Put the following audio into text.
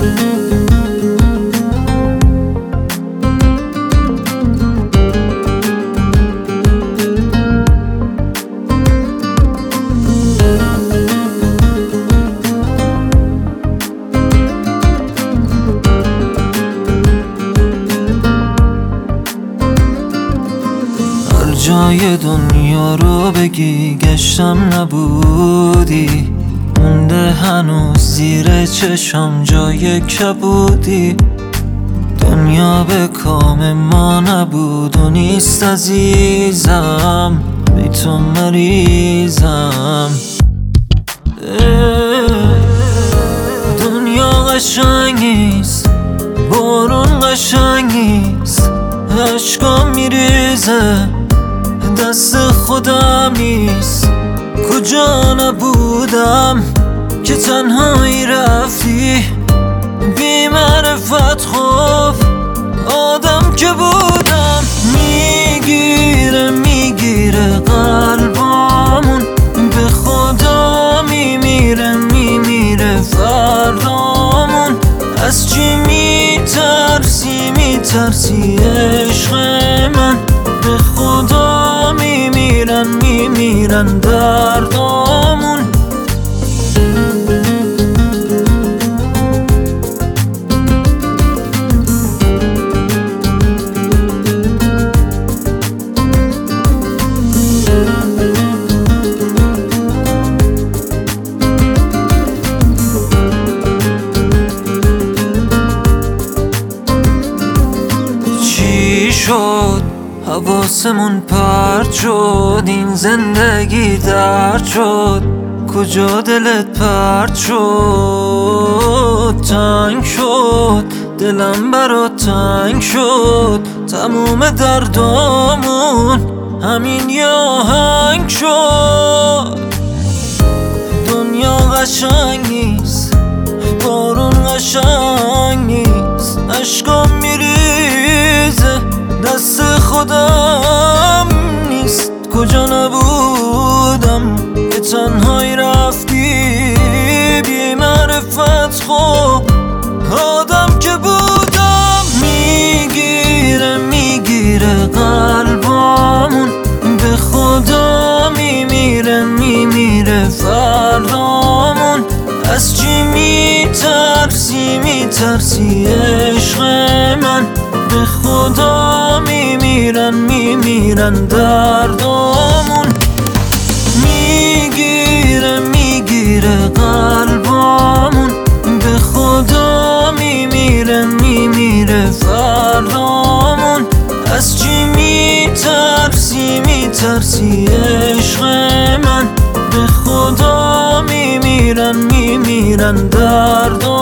جای دنیا رو بگی گشتم نبودی، مونده هنوز زیر چشم جای کبودی. دنیا به کام ما نبود و نیست عزیزم، بی تو مریضم. دنیا قشنگ نیست، بارون قشنگ نیست، عشقام میریزه دست خودم نیست. کجا نبودم که تنهایی رفتی، بی معرفت خوف آدم که بودم. میگیره قلبامون، به خدا میمیره فردامون. از چی میترسی عشق من، به خدا میمیرن دردامون. چی شد حواسمون پرت شد، این زندگی درد شد، کجا دلت پرت شد؟ تنگ شد دلم برات، تنگ شد تموم دردامون، همین یه آهنگ شد. دنیا قشنگ نیست، بارون قشنگ نیست، عشقام میریزه دست خودم نیست. کجا نبودم که تنهایی رفتی، بی معرفت خوب آدم که بودم. میگیره قلبامون، به خدا میمیره فردامون. از چی میترسی عشق من، به خدا میمیرن دردامون. میگیره قلبامون، به خدا میمیره فردامون. از چی میترسی عشق من، به خدا میمیرن دردامون.